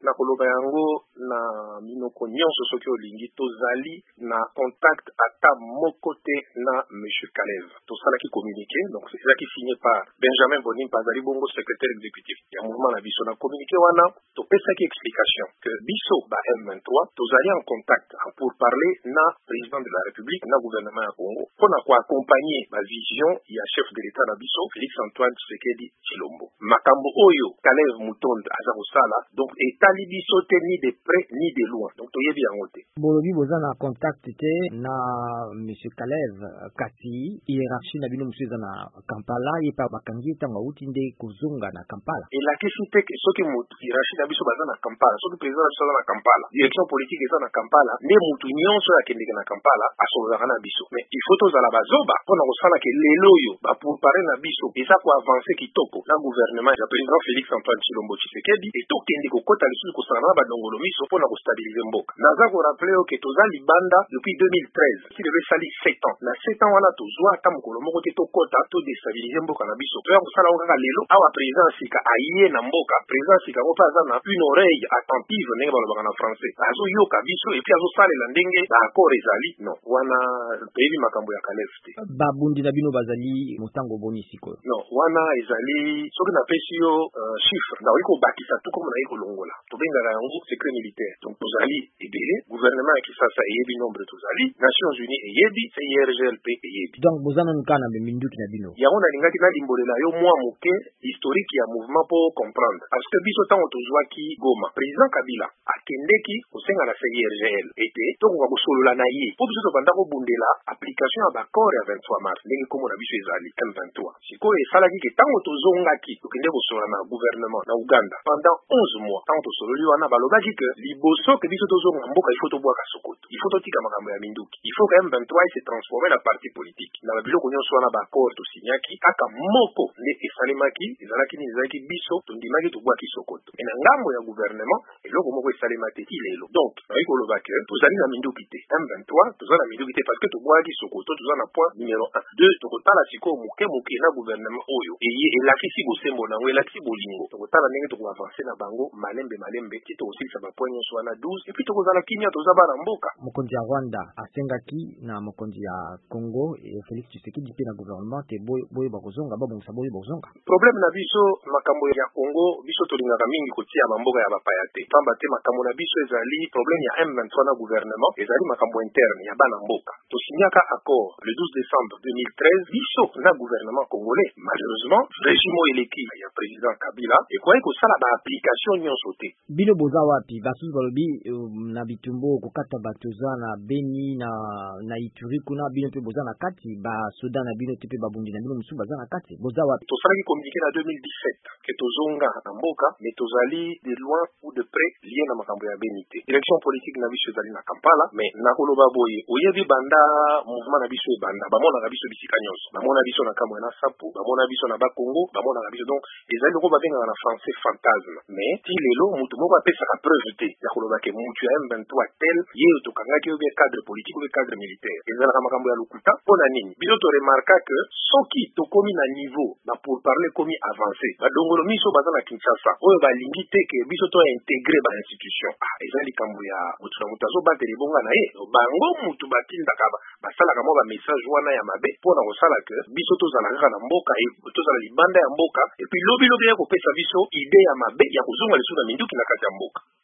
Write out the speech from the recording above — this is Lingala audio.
na koloba yango na minoko nyonso soki olingi tozali na contact ata moko te na monsieur Kalev. Tosalaki communiqué, donc c'est qui signé par Benjamin Bonim Pazali Bongo, secrétaire exécutif ya mouvement na biso. Na communiqué wana topesaki explication que biso ba M23 tozali en contact pour parler na président de la République na gouvernement ya Congo pona ko accompagner ba vision ya chef de l'état na biso Félix Antoine Tshisekedi Tshilombo. Makambo oyo Kalev Mutonda aza kosala donc etali biso te ni de près ni de loin, donc toyebi yango te. Bolobi boza na contact te na monsieur Kalev kasi hiérarchie na bino monsieur na Kampala yepa bakangi tanga utinde kuzunga na Kampala. Et la question est que soki mutu hiérarchie na biso baza na Kampala, soki président na biso na Kampala, direction politique eza na Kampala, ne mutu nyonso akendeke na Kampala asololaka na biso. Mais il faut tozala bazoba pona kosala ke lelo oyo ba pour parler na biso eza ko avancer kitoko na gouvernement ya président Félix Antoine Tshilombo Tshisekedi et tokende kokota lisusu kosala na badongolo miso pona kostabiliser mboka. Naza ko rappeler que toza libanda depuis 2013 qui devait sali 7 ans. Na 7 ans wana tozwa ata mokolo moko te tokota to déstabiliser mboka na biso. To ya kosala kaka lelo awa président sika aye na mboka, président sika ko paza na une oreille attentive ndenge balobaka na français. Azo yoka biso et puis azo salela ndenge ba accord ezali. Non, wana toyebi makambo ya Kalev te. Babundi na bino bazali motango boni siko. Non, wana ezali soki na pesi yo chiffre na ko bakisa tout comme na kolongola. To bengaka yango secret militaire. Donc tozali ebele gouvernement ya Kisasa eyebi nombre tozali Nations Unies eyebi CIRGLP eyebi. Donc bozana nkana be minduki na bino. Yango na lingaki na limbolela yo mwa moke historique ya mouvement pour comprendre. Parce que biso tango tozwaki Goma, président Kabila akendeki kosenga na CIRGL ete tokoka kosolola na ye. Po biso tobanda kobundela application ya bakor ya 23 mars ndenge komo na biso ezali M23. Sikoyo esalaki ke tango tozongaki tokende kosolola na gouvernement na Uganda pendant 11 mois. Tango tosololi wana balobaki ke liboso ke biso tozonga mboka il faut tobwaka Sokoto. Il faut totika makambo ya minduki. Il faut que M23 se transformer na parti politique. Na biloko nyonso wana bakor to signaki kaka moko ne esalemaki ezalaki ni ezalaki biso tondimaki tobwaki Sokoto. Na ngambo ya gouvernement eloko moko esalemaki lelo. Donc nayi koloba ke tozali na minduki te. M23 tozali na minduki te parce que tobwaki Sokoto tozali na point numéro 1. 2 tokotala siko moke na gouvernement oyo eye elakisi bosembo nango elakisi bolingo. Tokotala ndenge toko avancer na bango malembe ki tokosilisa ba point nyonso wana 12 et puis tokozala kimia tozaba na mboka. Mokonzi ya Rwanda asengaki na mokonzi ya Congo et Félix Tshisekedi pe na gouvernement te boye bakozonga babongisa boye bozonga. Problème na biso makambo ya Congo biso tolingaka mingi kotia bamboka ya bapaya te. Pamba te makambo na biso ezali problème ya M23 na gouvernement ezali makambo interne ya bana mboka. Tosignaka accord le 12 décembre 2013 biso na gouvernement congolais. Malheureusement régime eleki ya président Kabila ekoki kosala ba application nyonso te. Bino boza wapi basusu balobi na bitumbo kokata batoza na Beni na Ituri kuna bino pe boza na kati ba soda na bino te pe babundi na bino musu baza na kati boza wapi. Tosalaki communiqué na 2017 ke tozonga na mboka mais tozali de loin ou de près lié na makambo ya Beni te. Direction politique na biso ezali na Kampala mais nakoloba boye oyebi banda mouvement na biso ebanda bamona na biso bisika nyonso bamona biso na kamwe na Sapu bamona biso na Bakongo bamona na biso donc ezali loko babengaka na français fantasme mais ti lelo mutu moko apesaka preuve te ya koloba ke mutu ya M23 tel ye tokangaki obe cadre politique obe cadre militaire ezalaka makambo ya lokuta mpona nini bino toremarka ke soki tokomi na niveau ba pour parler komi avancé badongolo miso baza na Kinshasa oyo balingi te ke biso to intégrer ba institution ezali likambo ya mutu na mutu azobatela ebonga na ye bango mutu batindaka basalaka mwa ba message wana ya mabe mpona kosala ke biso tozala kaka na mboka tozala libanda ya mboka et puis lobi ya kopesa biso idée ya mabe ya kozonga lisusu na minduki na kati ya mboka.